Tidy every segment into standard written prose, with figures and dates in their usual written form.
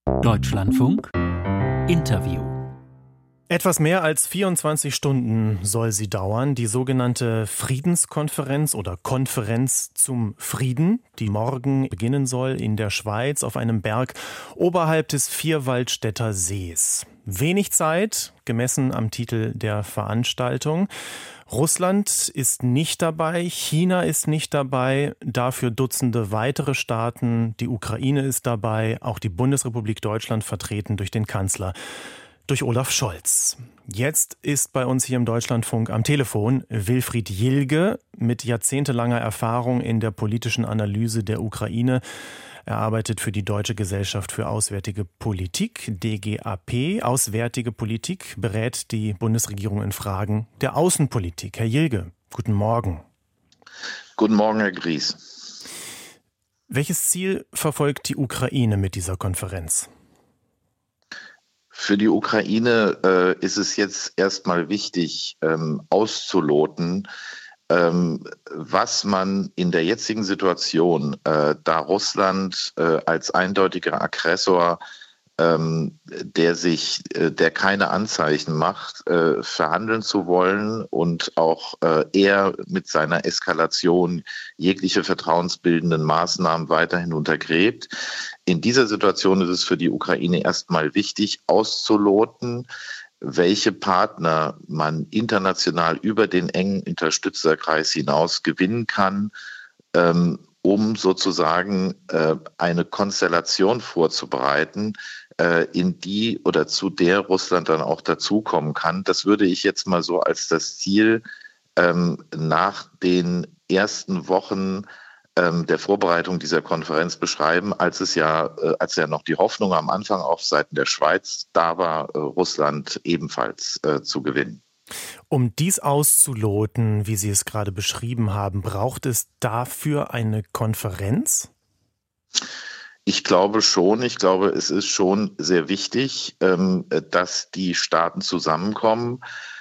Deutschlandfunk Interview. Etwas mehr als 24 Stunden soll sie dauern, die sogenannte Friedenskonferenz oder Konferenz zum Frieden, die morgen beginnen soll in der Schweiz auf einem Berg oberhalb des Vierwaldstätter Sees. Wenig Zeit, gemessen am Titel der Veranstaltung. Russland ist nicht dabei, China ist nicht dabei, dafür Dutzende weitere Staaten, die Ukraine ist dabei, auch die Bundesrepublik Deutschland vertreten durch den Kanzler. Durch Olaf Scholz. Jetzt ist bei uns hier im Deutschlandfunk am Telefon Wilfried Jilge mit jahrzehntelanger Erfahrung in der politischen Analyse der Ukraine. Er arbeitet für die Deutsche Gesellschaft für Auswärtige Politik, DGAP. Auswärtige Politik berät die Bundesregierung in Fragen der Außenpolitik. Herr Jilge, guten Morgen. Guten Morgen, Herr Gries. Welches Ziel verfolgt die Ukraine mit dieser Konferenz? Für die Ukraine ist es jetzt erstmal wichtig, auszuloten, was man in der jetzigen Situation, da Russland als eindeutiger Aggressor, der keine Anzeichen macht, verhandeln zu wollen und auch er mit seiner Eskalation jegliche vertrauensbildenden Maßnahmen weiterhin untergräbt. In dieser Situation ist es für die Ukraine erstmal wichtig, auszuloten, welche Partner man international über den engen Unterstützerkreis hinaus gewinnen kann, um sozusagen eine Konstellation vorzubereiten, in die oder zu der Russland dann auch dazukommen kann. Das würde ich jetzt mal so als das Ziel nach den ersten Wochen der Vorbereitung dieser Konferenz beschreiben, als ja noch die Hoffnung am Anfang auf Seiten der Schweiz da war, Russland ebenfalls zu gewinnen. Um dies auszuloten, wie Sie es gerade beschrieben haben, braucht es dafür eine Konferenz? Ich glaube schon. Ich glaube, es ist schon sehr wichtig, dass die Staaten zusammenkommen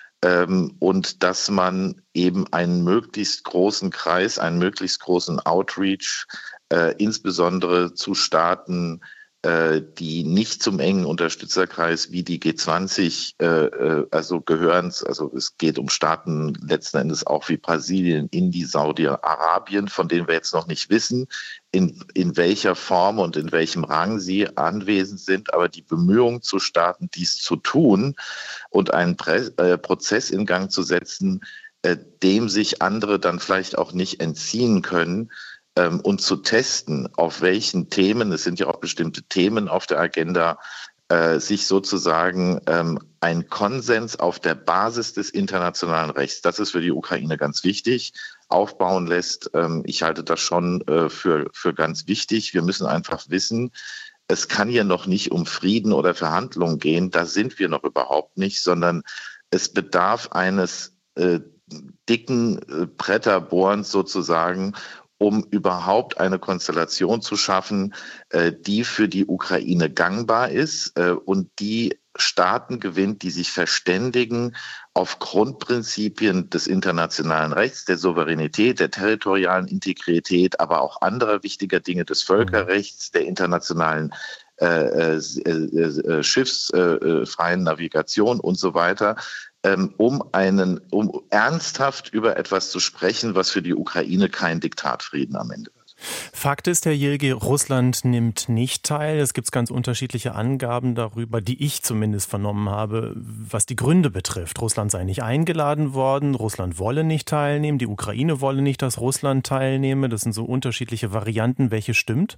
und dass man eben einen möglichst großen Kreis, einen möglichst großen Outreach, insbesondere zu Staaten, die nicht zum engen Unterstützerkreis wie die G20 gehören. Also es geht um Staaten letzten Endes auch wie Brasilien, Indien, Saudi-Arabien, von denen wir jetzt noch nicht wissen, in welcher Form und in welchem Rang sie anwesend sind. Aber die Bemühungen zu starten, dies zu tun und einen Prozess in Gang zu setzen, dem sich andere dann vielleicht auch nicht entziehen können, und zu testen, auf welchen Themen, es sind ja auch bestimmte Themen auf der Agenda, sich sozusagen ein Konsens auf der Basis des internationalen Rechts, das ist für die Ukraine ganz wichtig, aufbauen lässt. Ich halte das schon für ganz wichtig. Wir müssen einfach wissen, es kann hier noch nicht um Frieden oder Verhandlungen gehen, da sind wir noch überhaupt nicht, sondern es bedarf eines dicken Bretterbohrens sozusagen, um überhaupt eine Konstellation zu schaffen, die für die Ukraine gangbar ist und die Staaten gewinnt, die sich verständigen auf Grundprinzipien des internationalen Rechts, der Souveränität, der territorialen Integrität, aber auch anderer wichtiger Dinge des Völkerrechts, der internationalen schiffsfreien Navigation und so weiter, um ernsthaft über etwas zu sprechen, was für die Ukraine kein Diktatfrieden am Ende wird. Fakt ist, Herr Jilge, Russland nimmt nicht teil. Es gibt ganz unterschiedliche Angaben darüber, die ich zumindest vernommen habe, was die Gründe betrifft. Russland sei nicht eingeladen worden, Russland wolle nicht teilnehmen, die Ukraine wolle nicht, dass Russland teilnehme. Das sind so unterschiedliche Varianten. Welche stimmt?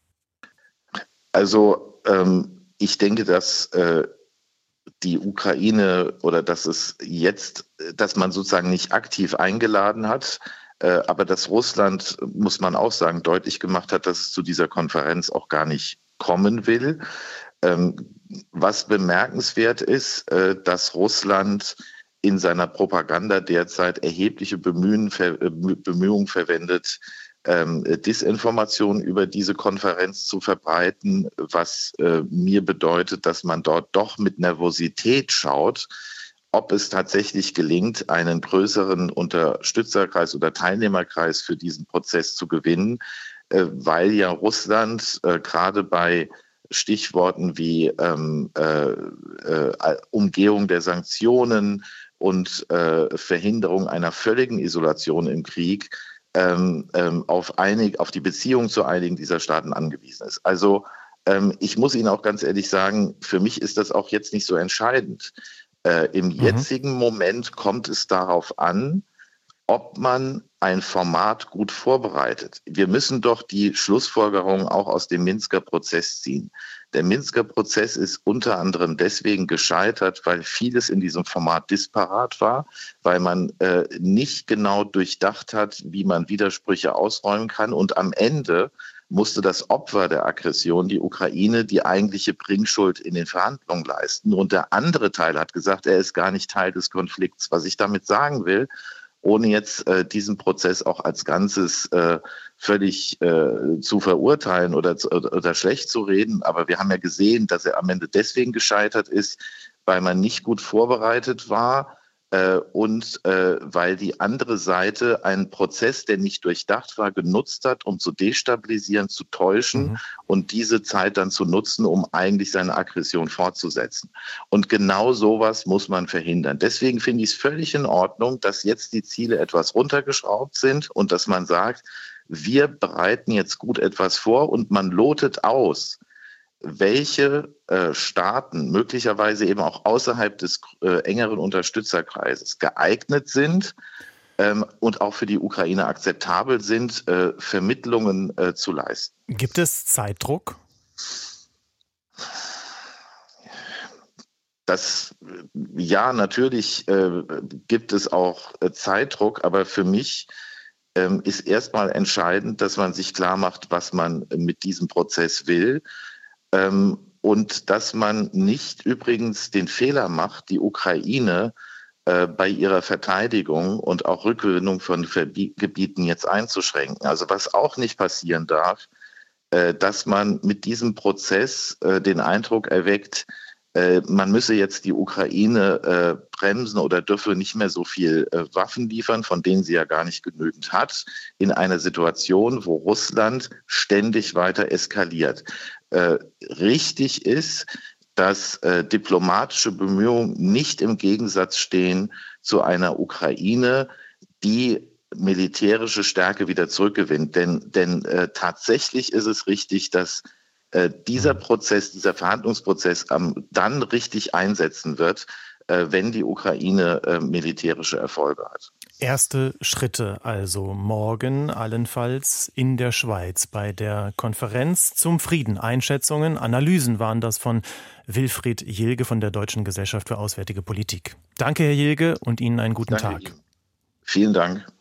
Also ich denke, dass die Ukraine oder dass man sozusagen nicht aktiv eingeladen hat, aber dass Russland, muss man auch sagen, deutlich gemacht hat, dass es zu dieser Konferenz auch gar nicht kommen will. Was bemerkenswert ist, dass Russland in seiner Propaganda derzeit erhebliche Bemühungen verwendet, Desinformation über diese Konferenz zu verbreiten, was mir bedeutet, dass man dort doch mit Nervosität schaut, ob es tatsächlich gelingt, einen größeren Unterstützerkreis oder Teilnehmerkreis für diesen Prozess zu gewinnen, weil ja Russland gerade bei Stichworten wie Umgehung der Sanktionen und Verhinderung einer völligen Isolation im Krieg auf die Beziehung zu einigen dieser Staaten angewiesen ist. Also ich muss Ihnen auch ganz ehrlich sagen, für mich ist das auch jetzt nicht so entscheidend. Im jetzigen Moment kommt es darauf an, ob man ein Format gut vorbereitet. Wir müssen doch die Schlussfolgerungen auch aus dem Minsker Prozess ziehen. Der Minsker Prozess ist unter anderem deswegen gescheitert, weil vieles in diesem Format disparat war, weil man nicht genau durchdacht hat, wie man Widersprüche ausräumen kann. Und am Ende musste das Opfer der Aggression, die Ukraine, die eigentliche Bringschuld in den Verhandlungen leisten. Und der andere Teil hat gesagt, er ist gar nicht Teil des Konflikts. Was ich damit sagen will, ohne jetzt diesen Prozess auch als Ganzes völlig zu verurteilen oder schlecht zu reden. Aber wir haben ja gesehen, dass er am Ende deswegen gescheitert ist, weil man nicht gut vorbereitet war und weil die andere Seite einen Prozess, der nicht durchdacht war, genutzt hat, um zu destabilisieren, zu täuschen und diese Zeit dann zu nutzen, um eigentlich seine Aggression fortzusetzen. Und genau sowas muss man verhindern. Deswegen finde ich es völlig in Ordnung, dass jetzt die Ziele etwas runtergeschraubt sind und dass man sagt, wir bereiten jetzt gut etwas vor und man lotet aus, welche Staaten möglicherweise eben auch außerhalb des engeren Unterstützerkreises geeignet sind und auch für die Ukraine akzeptabel sind, Vermittlungen zu leisten. Gibt es Zeitdruck? Ja, natürlich gibt es auch Zeitdruck, aber für mich ist erstmal entscheidend, dass man sich klar macht, was man mit diesem Prozess will. Und dass man nicht übrigens den Fehler macht, die Ukraine bei ihrer Verteidigung und auch Rückgewinnung von Gebieten jetzt einzuschränken. Also was auch nicht passieren darf, dass man mit diesem Prozess den Eindruck erweckt, man müsse jetzt die Ukraine bremsen oder dürfe nicht mehr so viel Waffen liefern, von denen sie ja gar nicht genügend hat, in einer Situation, wo Russland ständig weiter eskaliert. Richtig ist, dass diplomatische Bemühungen nicht im Gegensatz stehen zu einer Ukraine, die militärische Stärke wieder zurückgewinnt. Denn tatsächlich ist es richtig, dass dieser Verhandlungsprozess dann richtig einsetzen wird, wenn die Ukraine militärische Erfolge hat. Erste Schritte also morgen allenfalls in der Schweiz bei der Konferenz zum Frieden. Einschätzungen, Analysen waren das von Wilfried Jilge von der Deutschen Gesellschaft für Auswärtige Politik. Danke, Herr Jilge, und Ihnen einen guten Tag. Vielen Dank.